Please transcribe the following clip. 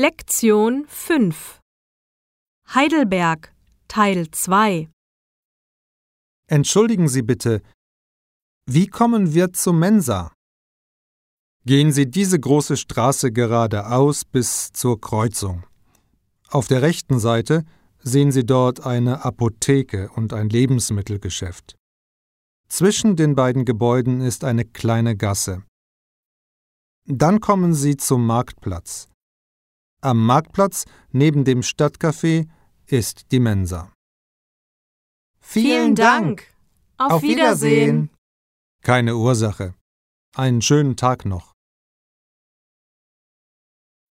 Lektion 5 Heidelberg Teil 2 Entschuldigen Sie bitte, wie kommen wir zur Mensa? Gehen Sie diese große Straße geradeaus bis zur Kreuzung. Auf der rechten Seite sehen Sie dort eine Apotheke und ein Lebensmittelgeschäft. Zwischen den beiden Gebäuden ist eine kleine Gasse. Dann kommen Sie zum Marktplatz. Am Marktplatz neben dem Stadtcafé ist die Mensa. Vielen Dank. Auf Wiedersehen. Keine Ursache. Einen schönen Tag noch.